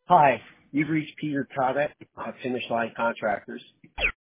Hi, you've reached Peter Covet at Finish Line Contractors.